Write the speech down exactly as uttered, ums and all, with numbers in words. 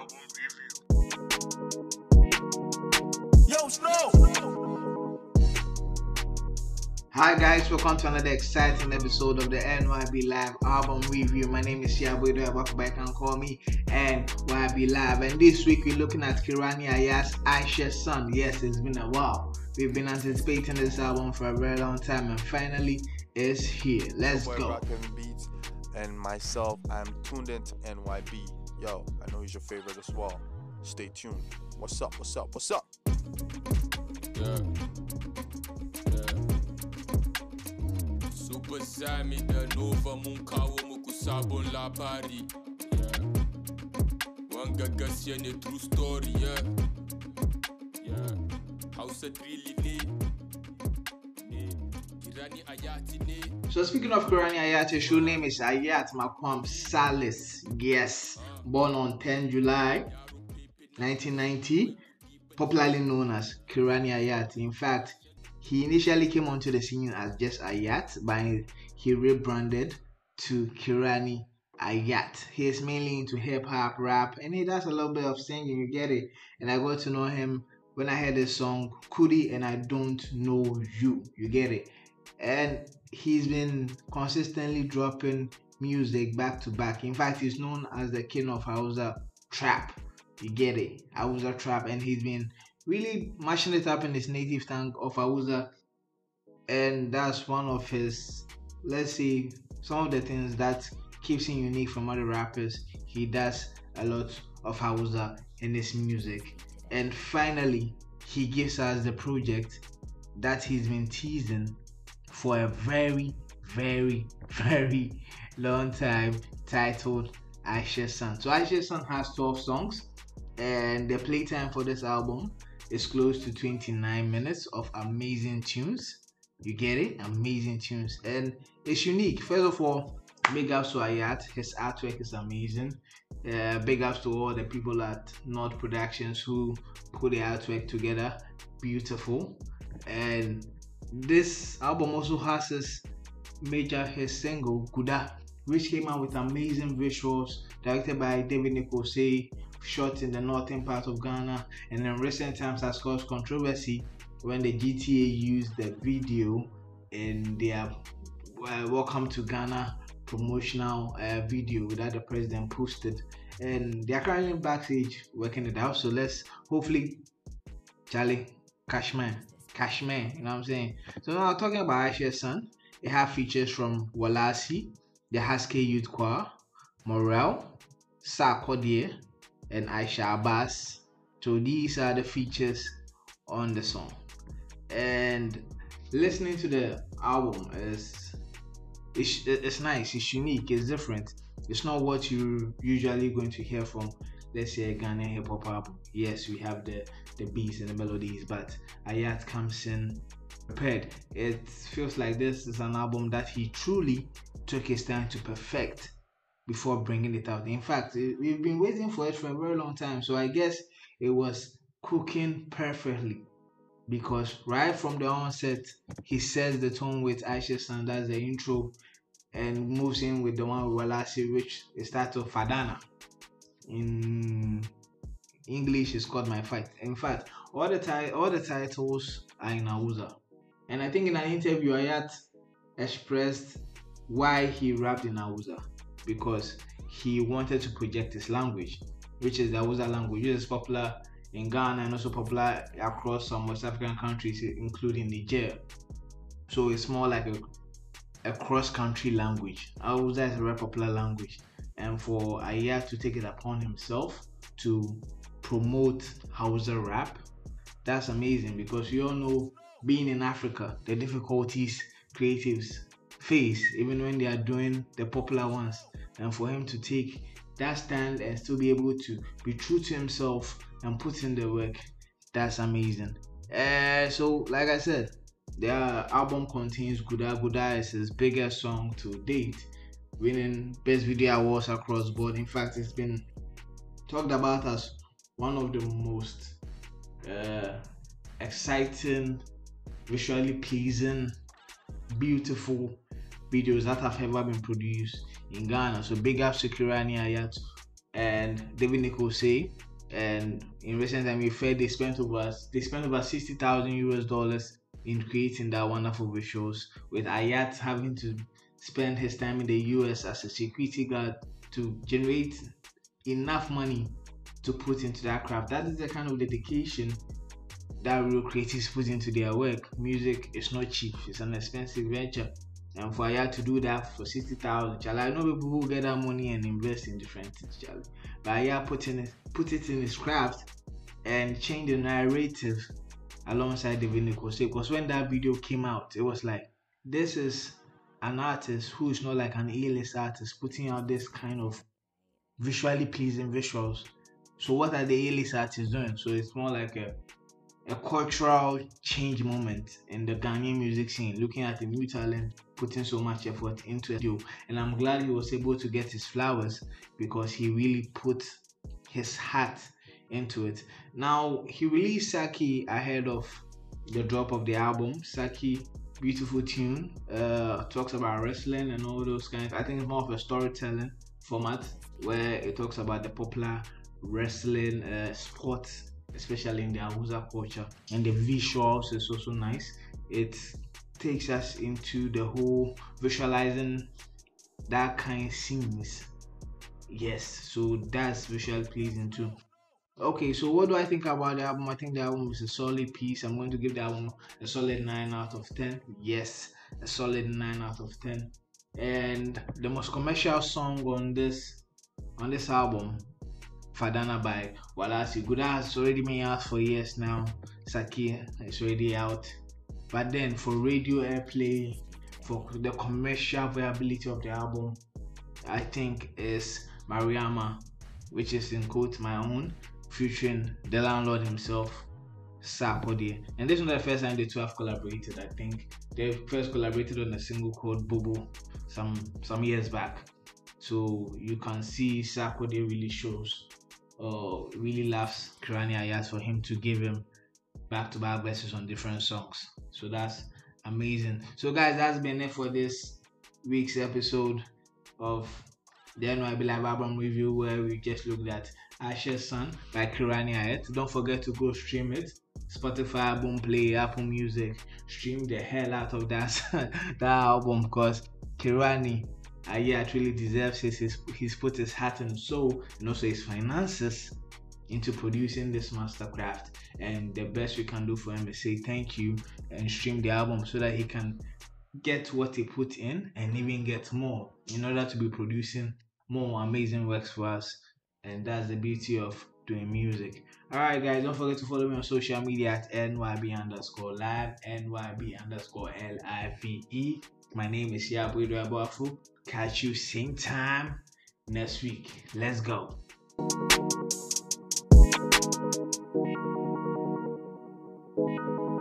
album review. Yo, Snow! Hi guys, welcome to another exciting episode of the N Y B Live album review. My name is Yaboy Doyabakuba, can call me N Y B Live. And this week we're looking at Kirani Ayat's Aisha's Son. Yes, it's been a while. We've been anticipating this album for a very long time, and finally it's here. Let's Boy, go. Rockin' Beats and myself, I'm tuned into N Y B. Yo, I know he's your favorite as well. Stay tuned. What's up? What's up? What's up? Yeah. Yeah. Super Sammy da Nova mun kawo muku sabon labari. Yeah. Wanga gaskiya ne true story. Yeah. Yeah. Hausa really ne. Ne. Kirani Ayat ne. So speaking of Kirani Ayat, her true name is Ayat Makwam Salis. Yes, born on tenth of July nineteen ninety, popularly known as Kirani Ayat. In fact, he initially came onto the scene as just Ayat, but he rebranded to Kirani Ayat. He is mainly into hip hop, rap, and he does a little bit of singing. You get it? And I got to know him when I heard the song Kudi and I Don't Know You. You get it? And he's been consistently dropping music back to back. In fact, he's known as the king of Hausa trap. You get it? Hausa trap, and he's been really mashing it up in his native tongue of Hausa, and that's one of his, let's say, some of the things that keeps him unique from other rappers. He does a lot of Hausa in his music, and finally he gives us the project that he's been teasing for a very very very long time, titled Aisha's Son. So Aisha's Son has twelve songs, and the playtime for this album is close to twenty-nine minutes of amazing tunes. You get it? Amazing tunes, and it's unique. First of all, big ups to Ayat. His artwork is amazing. Uh, big ups to all the people at Nord Productions who put the artwork together. Beautiful. And this album also has his major hit single Guda, which came out with amazing visuals, directed by David Nikosey, shot in the northern part of Ghana, and in recent times has caused controversy when the G T A used the video in their uh, Welcome to Ghana promotional uh, video that the president posted, and they are currently backstage working it out. So let's hopefully Charlie Cashman Cashman, you know what I'm saying? So now talking about Aisha's Son, it has features from Walasi, the Haske Youth Choir, Morel, Sarkodie, and Aisha Abbas. So these are the features on the song, and listening to the album is it's, it's nice, it's unique, it's different. It's not what you're usually going to hear from, let's say, a Ghanaian hip hop album. Yes, we have the the beats and the melodies, but Ayat comes in prepared. It feels like this is an album that he truly took his time to perfect before bringing it out. In fact, we've been waiting for it for a very long time, so I guess it was cooking perfectly, because right from the onset he sets the tone with Aisha's Son, that's the intro, and moves in with the one with Walasi, which is titled Fadana. In English is called My Fight. In fact, all the ti- all the titles are in Hausa, and I think in an interview Ayat expressed why he rapped in Hausa, because he wanted to project his language, which is the Hausa language, which is popular in Ghana and also popular across some West African countries, including Niger. So it's more like a, a cross-country language. Hausa is a very popular language, and for Ayat to take it upon himself to promote Hausa rap, that's amazing, because you all know, being in Africa, the difficulties creatives face even when they are doing the popular ones, and for him to take that stand and still be able to be true to himself and put in the work, that's amazing. Uh, so like I said, the album contains Guda. Guda is his biggest song to date, winning best video awards across board. In fact, it's been talked about as one of the most uh, exciting, visually pleasing, beautiful videos that have ever been produced in Ghana. So big ups to Kirani Ayat and David Nicholson. And in recent time, we've heard they spent over they spent over sixty thousand U S dollars in creating that wonderful visuals, with Ayat having to spend his time in the U S as a security guard to generate enough money to put into that craft. That is the kind of dedication that real creatives put into their work. Music is not cheap, it's an expensive venture. And for Ayat to do that for sixty thousand, Charlie, I know people who get that money and invest in different things, Charlie. But Ayat put, in it, put it in his craft and change the narrative alongside David Nicholson. Because when that video came out, it was like, this is an artist who is not like an A-list artist putting out this kind of visually pleasing visuals. So what are the A-list artists doing? So it's more like a a cultural change moment in the Ghanaian music scene, looking at the new talent putting so much effort into it. And I'm glad he was able to get his flowers because he really put his heart into it. Now, he released Saki ahead of the drop of the album. Saki, beautiful tune, uh, talks about wrestling and all those kinds. I think it's more of a storytelling format where it talks about the popular wrestling uh, sports, especially in the Hausa culture, and the visuals is also nice. It takes us into the whole visualizing that kind of scenes. Yes, so that's visually pleasing too. Okay, so what do I think about the album? I think the album is a solid piece. I'm going to give the album a solid nine out of ten. Yes, a solid nine out of ten. And the most commercial song on this on this album, Fadana by Walasi. Guda has already been out for years now. Saki is already out. But then for radio airplay, for the commercial viability of the album, I think is Mariama, which is in quote my own, featuring the landlord himself, Sarkodie. And this is not the first time the two have collaborated. I think they first collaborated on a single called Bobo some some years back. So you can see Sarkodie really shows Uh, really loves Kirani Ayat for him to give him back-to-back verses on different songs. So that's amazing. So guys, that's been it for this week's episode of the N Y B Live album review, where we just looked at Ashes Sun by Kirani Ayat. Don't forget to go stream it. Spotify, Boomplay, Apple Music. Stream the hell out of that, that album, because Kirani Ayat really deserves his, his he's put his heart and soul and also his finances into producing this mastercraft, and the best we can do for him is say thank you and stream the album so that he can get what he put in and even get more in order to be producing more amazing works for us. And that's the beauty of doing music. Alright guys, don't forget to follow me on social media at N Y B underscore live, N Y B underscore L I V E. My name is Yabu Abuafu. Catch you same time next week. Let's go. Thank you.